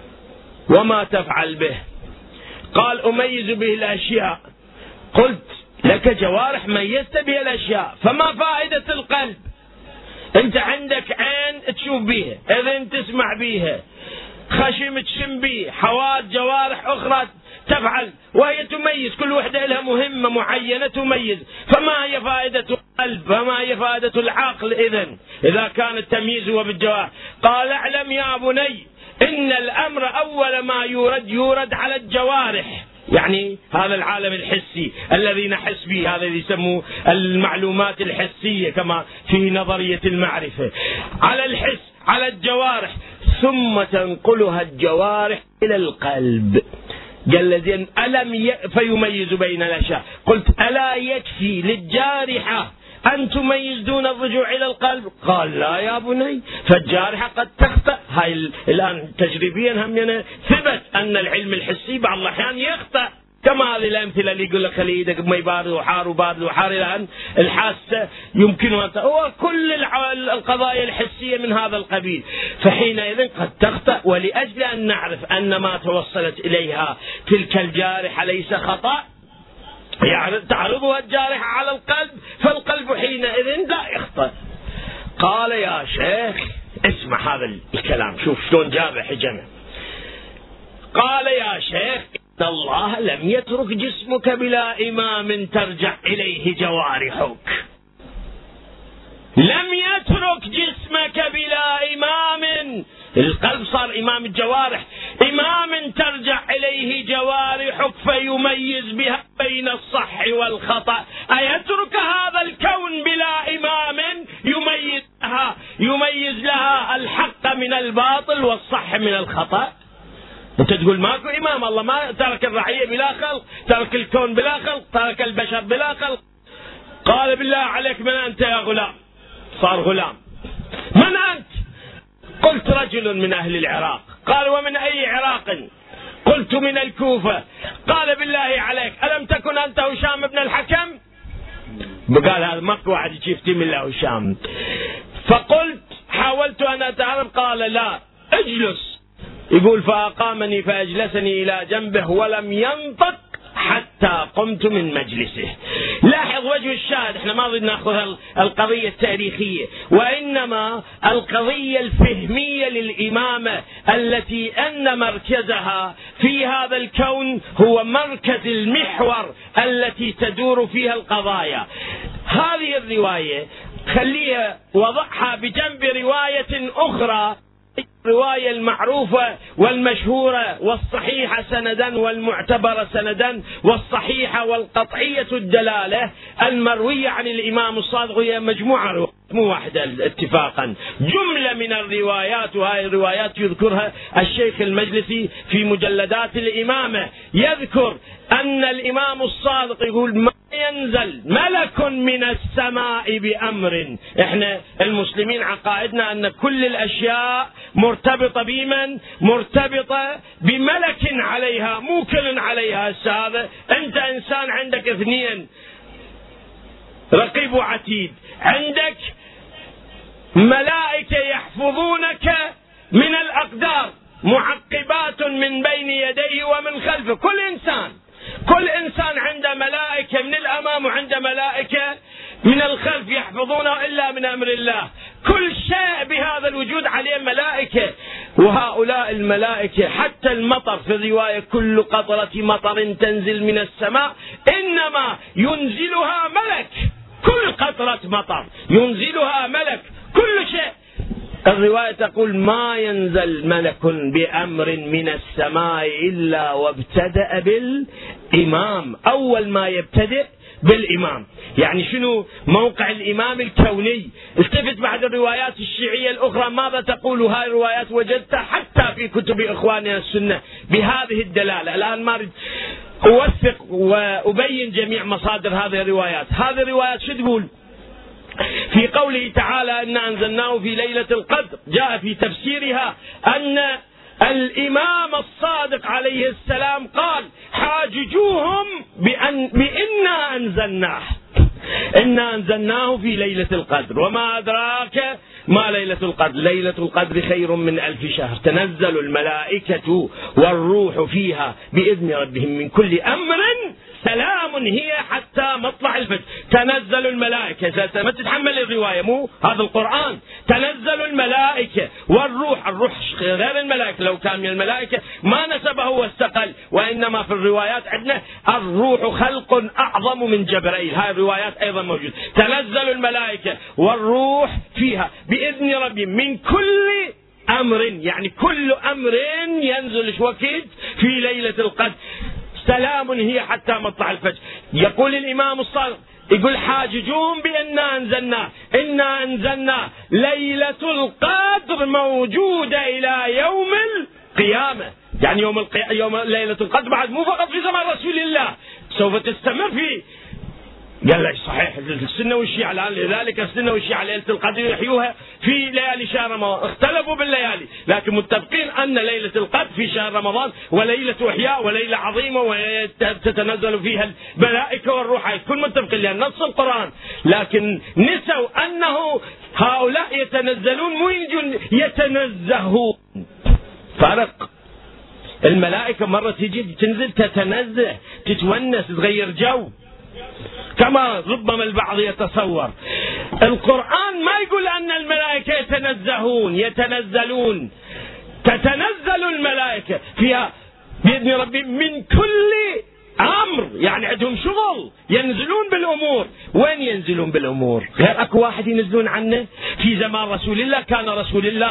وما تفعل به؟ قال: أميز به الأشياء. قلت: لك جوارح ميزت به الأشياء، فما فائدة القلب؟ أنت عندك عين تشوف بيها، إذن تسمع بيها، خشم تشم بيه، حواس جوارح أخرى تفعل وهي تميز، كل وحدة لها مهمة معينة تميز، فما هي فائدة القلب؟ فما هي فائدة العقل إذا كان التمييز هو بالجوارح؟ قال: اعلم يا بني إن الأمر أول ما يورد على الجوارح، يعني هذا العالم الحسي الذي نحس به، هذا اللي يسموه المعلومات الحسية كما في نظرية المعرفة، على الحس، على الجوارح، ثم تنقلها الجوارح إلى القلب. قال: زين فيميز بين الأشياء. قلت: ألا يكفي للجارحة أن تميز دون الرجوع إلى القلب؟ قال: لا يا بني، فالجارحة قد تخطئ. هاي الآن تجريبيا هم ثبت أن العلم الحسي بعض الأحيان يخطئ، كما هذه الأمثلة اللي يقول لك خلي ايدك ما يبارد وحار وبارد وحار، إلى أن الحاسة يمكنها هو كل القضايا الحسية من هذا القبيل. فحينئذ قد تخطئ، ولأجل أن نعرف أن ما توصلت إليها تلك الجارحة ليس خطأ، يعني تعرضها الجارحة على القلب، فالقلب حينئذ لا يخطئ. قال: يا شيخ اسمع هذا الكلام، شوف شلون جاب حجمه. قال: يا شيخ إن الله لم يترك جسمك بلا إمام ترجع إليه جوارحك. لم يترك جسمك بلا إمام، القلب صار إمام الجوارح، إمام ترجع إليه جوارحك فيميز بها بين الصح والخطأ. أيترك هذا الكون بلا إمام يميز لها الحق من الباطل والصح من الخطأ؟ أنت تقول ماكو إمام، الله ما ترك الرعية بلا خلق، ترك الكون بلا خلق، ترك البشر بلا خلق. قال: بالله عليك من أنت يا غلام؟ صار غلام. من أنت؟ قلت: رجل من أهل العراق. قال: ومن أي عراق؟ قلت: من الكوفة. قال: بالله عليك ألم تكن أنت هشام بن الحكم؟ قال: هذا ماكو واحد شفتي من الله هشام. فقلت: حاولت أن أتعرف. قال: لا، اجلس. يقول: فأقامني فأجلسني إلى جنبه ولم ينطق حتى قمت من مجلسه. لاحظ وجه الشاهد، احنا ما بدنا ناخذ القضية التاريخية، وإنما القضية الفهمية للإمامة التي أن مركزها في هذا الكون هو مركز المحور التي تدور فيها القضايا. هذه الرواية خليها وضعها بجنب رواية أخرى الرواية المعروفة والمشهورة والصحيحة سندا والمعتبرة سندا والصحيحة والقطعية الدلالة المروية عن الإمام الصادق، هي مجموعة روايات مو واحدة اتفاقا، جملة من الروايات، وهذه الروايات يذكرها الشيخ المجلسي في مجلدات الإمامة، يذكر أن الإمام الصادق يقول ما ينزل ملك من السماء بأمر. احنا المسلمين عقائدنا أن كل الأشياء مرتبطة بمن؟ مرتبطة بملك عليها، موكل عليها. هذا أنت إنسان عندك اثنين، رقيب وعتيد، عندك ملائكة يحفظونك من الأقدار معقبات من بين يديه ومن خلفه. كل إنسان عنده ملائكة من الأمام وعنده ملائكة من الخلف يحفظونه إلا من أمر الله. كل شيء بهذا الوجود عليه ملائكة، وهؤلاء الملائكة حتى المطر في الرواية كل قطرة مطر تنزل من السماء إنما ينزلها ملك، كل قطرة مطر ينزلها ملك، كل شيء. الرواية تقول ما ينزل ملك بأمر من السماء إلا وابتدأ بالإمام، أول ما يبتدئ بالإمام. يعني شنو موقع الإمام الكوني؟ التفت بعد الروايات الشيعية الأخرى ماذا تقول هاي الروايات، وجدتها حتى في كتب إخواننا السنة بهذه الدلالة. الآن ما أريد أوثق وأبين جميع مصادر هذه الروايات. هذه الروايات شو تقول؟ في قوله تعالى إن أنزلناه في ليلة القدر، جاء في تفسيرها أن الإمام الصادق عليه السلام قال حاججوهم بإنا أنزلناه، إنا أنزلناه في ليلة القدر وما أدراك ما ليلة القدر، ليلة القدر خير من 1000 شهر، تنزل الملائكة والروح فيها بإذن ربهم من كل أمر سلام هي حتى مطلع الفجر. تنزل الملائكة، ما تتحمل الرواية، مو هذا القرآن. تنزل الملائكة والروح، الروح غير الملائكة، لو كان من الملائكة ما نسبه واستقل، وإنما في الروايات عندنا الروح خلق أعظم من جبرائيل، هاي الروايات أيضا موجودة. تنزل الملائكة والروح فيها بإذن ربهم من كل أمر، يعني كل أمر ينزل وقت في ليلة القدر سلام هي حتى مطلع الفجر. يقول الإمام الصادق يقول حاججون بأننا أنزلنا، إنا أنزلنا ليلة القدر موجودة إلى يوم القيامة، يعني يوم ليلة القدر بعد مو فقط في زمان رسول الله، سوف تستمر في. قال لك صحيح السنة والشيعة الآن، لذلك السنة والشيعة ليلة القدر يحيوها في ليالي شهر رمضان، اختلفوا بالليالي لكن متفقين أن ليلة القدر في شهر رمضان وليلة إحياء وليلة عظيمة وتتنزل فيها الملائكة والروح، كل متفقين لأن نص القرآن، لكن نسوا أنه هؤلاء يتنزلون مو يتنزهون. فرق. الملائكة مرة تيجي تنزل تتنزه تتونس تغير جو كما ربما البعض يتصور. القرآن ما يقول أن الملائكة يتنزلون، تتنزل الملائكة فيها بإذن ربي من كل أمر، يعني عندهم شغل ينزلون بالأمور. وين ينزلون بالأمور؟ غير أكو واحد ينزلون عنه في زمان رسول الله، كان رسول الله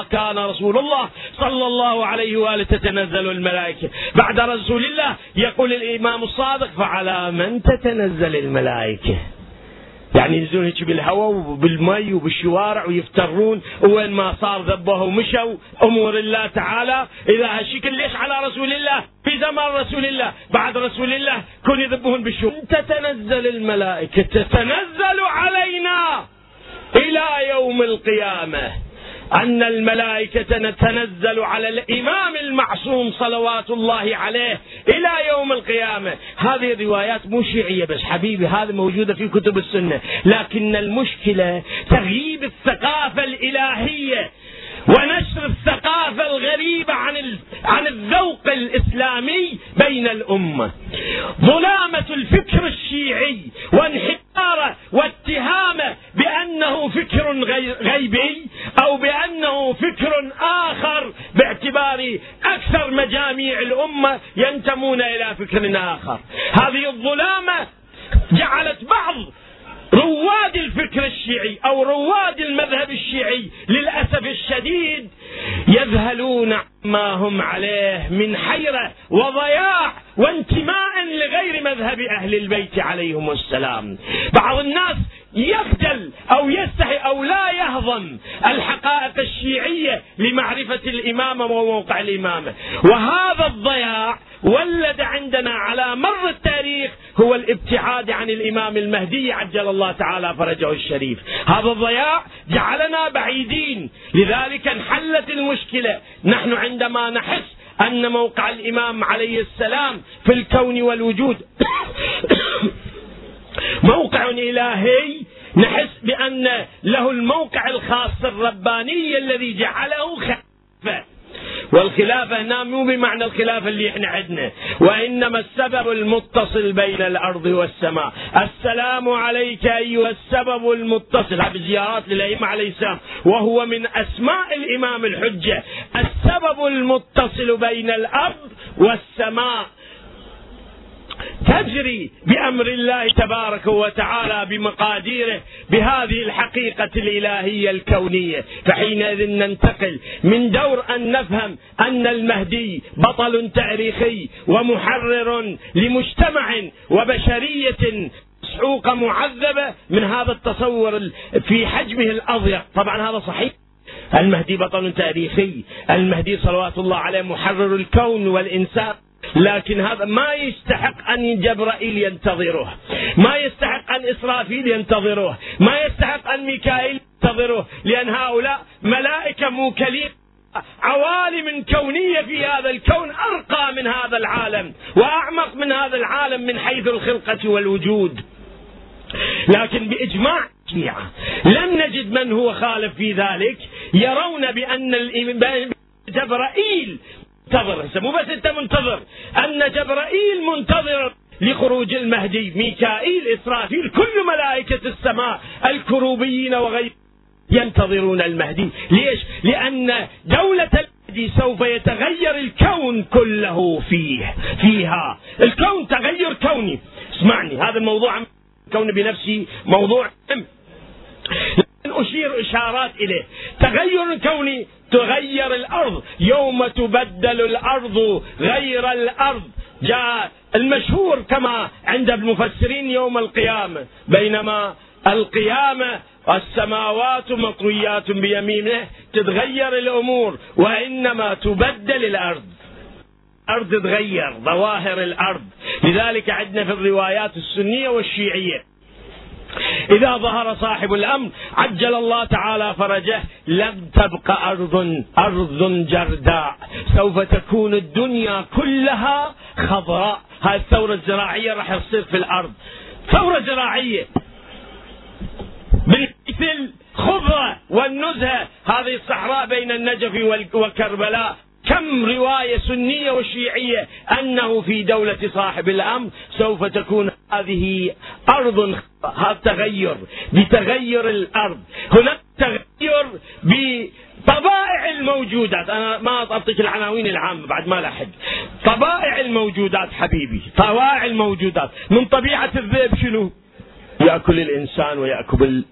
صلى الله عليه وآله تتنزل الملائكة. بعد رسول الله يقول الإمام الصادق فعلى من تتنزل الملائكة، يعني ينزلون هيك بالهواء وبالمي وبالشوارع ويفترون، وين ما صار ذبوه ومشوا أمور الله تعالى. إذا هالشكل ليش على رسول الله في زمان رسول الله؟ بعد رسول الله كن يذبوهن بالشوارع. تتنزل الملائكة، تتنزل علينا إلى يوم القيامة، أن الملائكة تتنزل على الإمام المعصوم صلوات الله عليه إلى يوم القيامة. هذه الروايات مو شيعية بس حبيبي، هذه موجودة في كتب السنة، لكن المشكلة تغييب الثقافة الإلهية ونشر الثقافة الغريبة عن الذوق الإسلامي بين الأمة. ظلامة الفكر الشيعي وانحداره واتهامه بأنه فكر غيبي أو بأنه فكر آخر، باعتبار أكثر مجاميع الأمة ينتمون إلى فكر آخر. هذه الظلامة جعلت بعض رواد الفكر الشيعي أو رواد المذهب الشيعي للأسف الشديد يذهلون ما هم عليه من حيرة وضياع وانتماء لغير مذهب أهل البيت عليهم السلام. بعض الناس يخجل أو يستحي أو لا يهضم الحقائق الشيعية لمعرفة الإمامة وموقع الإمامة، وهذا الضياع ولد عندنا على مر التاريخ هو الابتعاد عن الإمام المهدي عجل الله تعالى فرجه الشريف. هذا الضياع جعلنا بعيدين، لذلك انحلت المشكلة. نحن عندما نحس أن موقع الإمام عليه السلام في الكون والوجود موقع إلهي، نحس بأن له الموقع الخاص الرباني الذي جعله خليفة. والخلافة هنا مو بمعنى الخلافة اللي احنا عندنا، وإنما السبب المتصل بين الأرض والسماء. السلام عليك أيها السبب المتصل، هذه زيارات للأئمة عليه السلام، وهو من أسماء الإمام الحجة، السبب المتصل بين الأرض والسماء، تجري بأمر الله تبارك وتعالى بمقاديره بهذه الحقيقة الإلهية الكونية. فحينئذ ننتقل من دور أن نفهم أن المهدي بطل تاريخي ومحرر لمجتمع وبشرية مسحوقة معذبة من هذا التصور في حجمه الأضيق. طبعا هذا صحيح، المهدي بطل تاريخي، المهدي صلوات الله عليه محرر الكون والإنسان، لكن هذا ما يستحق أن جبرائيل ينتظره، ما يستحق أن إسرافيل ينتظره، ما يستحق أن ميكائيل ينتظره، لأن هؤلاء ملائكة موكلين، عوالم كونية في هذا الكون أرقى من هذا العالم وأعمق من هذا العالم من حيث الخلقة والوجود. لكن بإجماع الشيعة لم نجد من هو خالف في ذلك، يرون بأن جبرائيل منتظر. مو بس انت منتظر، ان جبرائيل منتظر لخروج المهدي، ميكائيل، إسرافيل، كل ملائكة السماء الكروبيين وغيرهم ينتظرون المهدي. ليش؟ لأن دولة المهدي سوف يتغير الكون كله فيها. الكون تغير كوني. اسمعني، هذا الموضوع الكون بنفسه موضوع مهم، أشير إشارات إليه. تغير كوني، تغير الأرض، يوم تبدل الأرض غير الأرض. جاء المشهور كما عند المفسرين يوم القيامة، بينما القيامة السماوات مطويات بيمينه، تتغير الأمور، وإنما تبدل الأرض. الأرض تتغير، ظواهر الأرض. لذلك عندنا في الروايات السنية والشيعية إذا ظهر صاحب الأمر عجل الله تعالى فرجه لم تبق أرض جرداء، سوف تكون الدنيا كلها خضراء. هاي الثورة الزراعية راح تصير في الأرض، ثورة زراعية بالمثل خضرة والنزهة. هذه الصحراء بين النجف وكربلاء، كم رواية سنية وشيعية أنه في دولة صاحب الأمر سوف تكون هذه أرض. هذا تغير بتغير الأرض، هناك تغير بطبائع الموجودات. أنا ما أعطيك العناوين العامة بعد ما لحق. طبائع الموجودات حبيبي، طبائع الموجودات. من طبيعة الذئب شنو؟ يأكل الإنسان ويأكل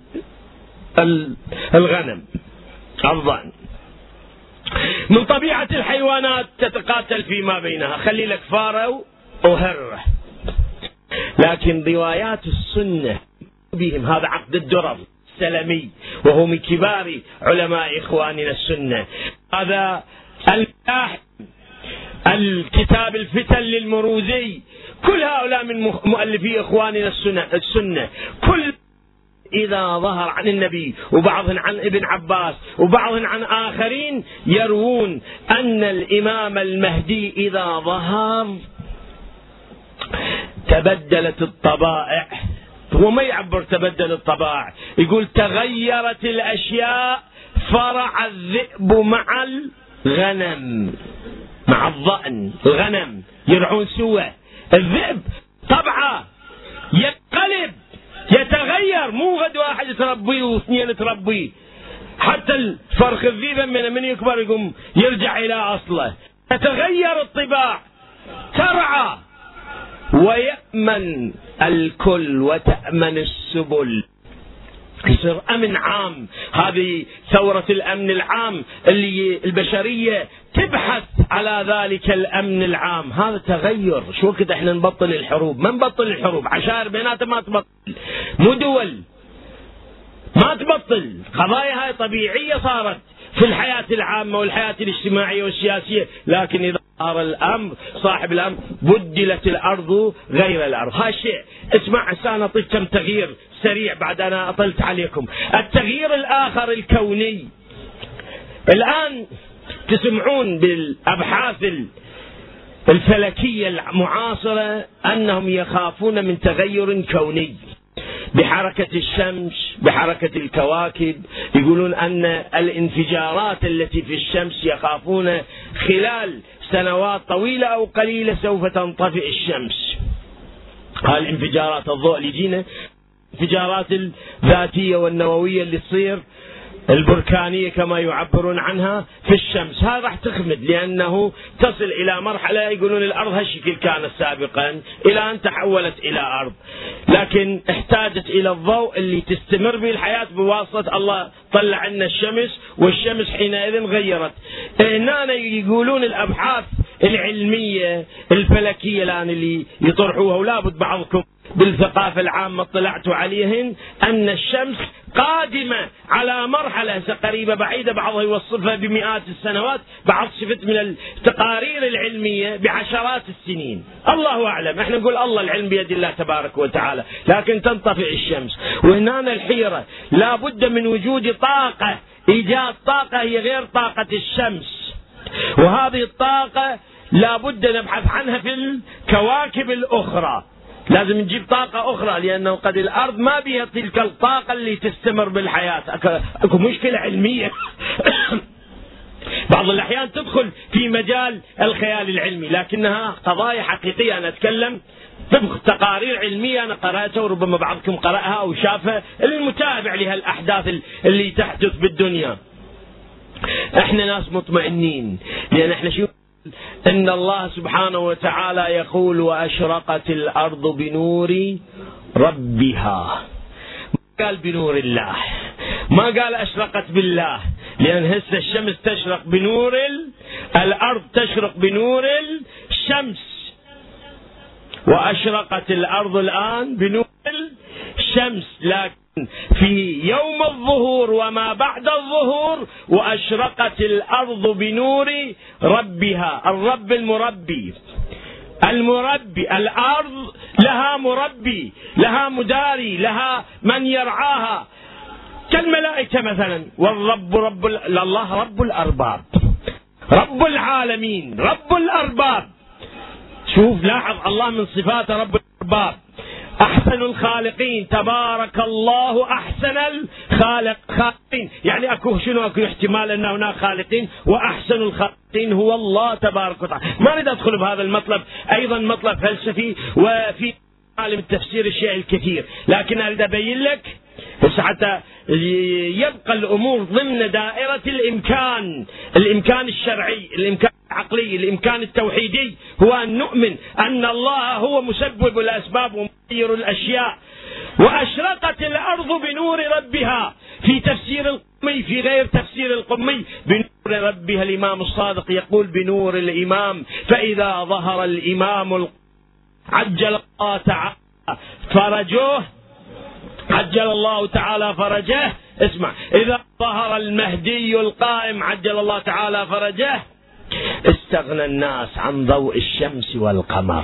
الغنم، الضأن. من طبيعة الحيوانات تتقاتل فيما بينها، خلي لك فارة وهرة. لكن روايات السنة بهم، هذا عقد الدرر السلمي وهو من كبار علماء إخواننا السنة، هذا الكتاب الفتن للمروزي، كل هؤلاء من مؤلفي إخواننا السنة، كل إذا ظهر عن النبي وبعضهم عن ابن عباس وبعضهم عن آخرين يروون أن الإمام المهدي إذا ظهر تبدلت الطبائع. هو ما يعبر تبدل الطبائع، يقول تغيرت الأشياء، فرع الذئب مع الغنم، مع الضأن. الغنم يرعون سوا، الذئب طبعه ينقلب يتغير، مو غد واحد تربيه واثنين تربيه. حتى الفرخ الذئب من يكبر يقوم يرجع إلى أصله. تتغير الطباع، ترعى ويأمن الكل وتأمن السبل. يصير أمن عام. هذه ثورة الأمن العام اللي البشرية تبحث على ذلك الأمن العام. هذا تغير. شو وقت احنا نبطل الحروب؟ ما نبطل الحروب، عشائر بيناتها ما تبطل، مو دول ما تبطل. قضايا هاي طبيعية صارت في الحياة العامة والحياة الاجتماعية والسياسية، لكن إذا صار الأمر صاحب الأمر بدلت الأرض غير الأرض. هذا شيء. اسمع هسه أعطيك كم تغيير سريع بعد أنا أطلت عليكم. التغيير الآخر الكوني. الآن تسمعون بالأبحاث الفلكية المعاصرة أنهم يخافون من تغير كوني بحركة الشمس، بحركة الكواكب. يقولون أن الانفجارات التي في الشمس يخافون خلال سنوات طويلة أو قليلة سوف تنطفئ الشمس. هالانفجارات الضوء اللي يجينا، الانفجارات الذاتية والنووية اللي تصير، البركانية كما يعبرون عنها في الشمس، هذا راح تخمد، لأنه تصل إلى مرحلة يقولون الأرض هالشكل كانت سابقا إلى أن تحولت إلى أرض، لكن احتاجت إلى الضوء اللي تستمر به الحياة بواسطة الله. طلع لنا الشمس، والشمس حينئذ غيرت. هنا يقولون الأبحاث العلمية الفلكية الآن اللي يطرحوها، ولابد بعضكم بالثقافة العامة اطلعتوا عليهن، أن الشمس قادمة على مرحلة قريبة بعيدة، بعضها يوصفها بمئات السنوات، بعض شفت من التقارير العلمية بعشرات السنين. الله أعلم، احنا نقول الله العلم بيد الله تبارك وتعالى، لكن تنطفئ الشمس. وهنا الحيرة، لا بد من وجود طاقة، إيجاد طاقة هي غير طاقة الشمس، وهذه الطاقة لا بد نبحث عنها في الكواكب الأخرى. لازم نجيب طاقة أخرى، لأنه قد الأرض ما بها تلك الطاقة اللي تستمر بالحياة. أكو مشكلة علمية بعض الأحيان تدخل في مجال الخيال العلمي، لكنها قضايا حقيقية. أنا أتكلم طبق تقارير علمية أنا قرأتها، وربما بعضكم قرأها أو شافها، المتابع لهالأحداث اللي تحدث بالدنيا. احنا ناس مطمئنين، لأن احنا شو إن الله سبحانه وتعالى يقول: وأشرقت الأرض بنور ربها. ما قال بنور الله، ما قال أشرقت بالله، لأن هسه الشمس تشرق بنور الأرض تشرق بنور الشمس، وأشرقت الأرض الآن بنور الشمس. لكن في يوم الظهور وما بعد الظهور وأشرقت الأرض بنور ربها. الرب المربي، الأرض لها مربي، لها مداري، لها من يرعاها كالملائكة مثلا. والرب الله رب الأرباب، رب العالمين، رب الأرباب. شوف لاحظ الله من صفات رب الأرباب. أحسن الخالقين، تبارك الله أحسن الخالقين. يعني أكو احتمال أن هناك خالقين، وأحسن الخالقين هو الله تبارك وتعالى. ما أريد أدخل بهذا المطلب، أيضا مطلب فلسفي، وفي عالم التفسير الشيء الكثير، لكن أريد أبين لك بس حتى يبقى الأمور ضمن دائرة الإمكان الشرعي، الإمكان العقلي، الإمكان التوحيدي، هو أن نؤمن أن الله هو مسبب الأسباب ومغير الأشياء. وأشرقت الأرض بنور ربها في تفسير القمي، في غير تفسير القمي بنور ربها. الإمام الصادق يقول بنور الإمام، فإذا ظهر الإمام عجل الله تعالى فرجه، عجل الله تعالى فرجه. اسمع، إذا ظهر المهدي القائم عجل الله تعالى فرجه، استغنى الناس عن ضوء الشمس والقمر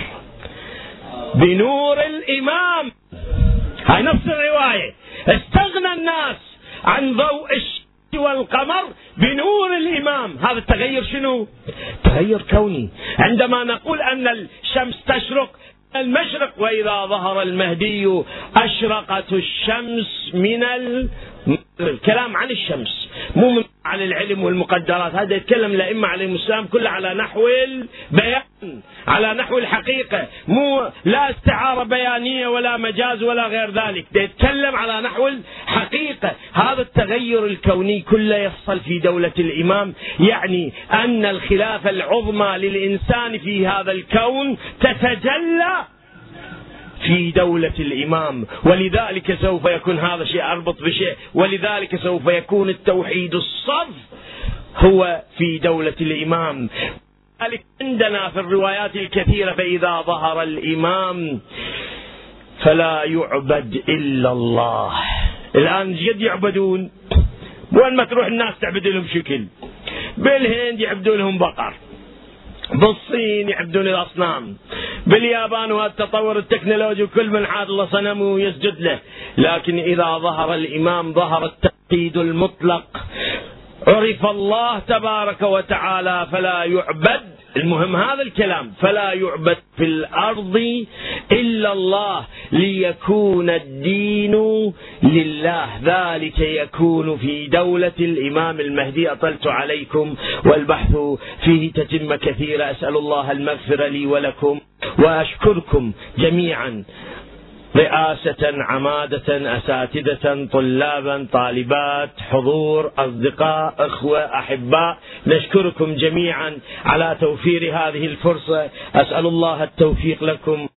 بنور الإمام. هاي نفس الرواية، استغنى الناس عن ضوء الشمس والقمر بنور الإمام. هذا التغير شنو؟ تغير كوني. عندما نقول أن الشمس تشرق المشرق، وإذا ظهر المهدي أشرقت الشمس من الكلام عن الشمس، مو عن العلم والمقدرات. هذا يتكلم الأئمة عليهم السلام كله على نحو البيان، على نحو الحقيقة، مو لا استعارة بيانية ولا مجاز ولا غير ذلك، يتكلم على نحو الحقيقة. هذا التغير الكوني كله يحصل في دولة الإمام، يعني أن الخلافة العظمى للإنسان في هذا الكون تتجلى في دولة الإمام. ولذلك سوف يكون هذا شيء أربط بشيء، ولذلك سوف يكون التوحيد الصف هو في دولة الإمام. عندنا في الروايات الكثيرة فإذا ظهر الإمام فلا يعبد إلا الله. الآن جد يعبدون، وين ما تروح الناس تعبد لهم شكل. بالهند يعبدون لهم بقر، بالصين يعبدون الأصنام، باليابان والتطور التكنولوجي وكل من عاد الله صنمه يسجد له. لكن إذا ظهر الإمام ظهر التوحيد المطلق، عرف الله تبارك وتعالى فلا يعبد. المهم هذا الكلام، فلا يعبد في الأرض إلا الله ليكون الدين لله. ذلك يكون في دولة الإمام المهدي. أطلت عليكم والبحث فيه تتم كثيرة. أسأل الله المغفرة لي ولكم، وأشكركم جميعا، رئاسة، عمادة، أساتذة، طلابا، طالبات، حضور، أصدقاء، أخوة، أحباء، نشكركم جميعا على توفير هذه الفرصة. أسأل الله التوفيق لكم.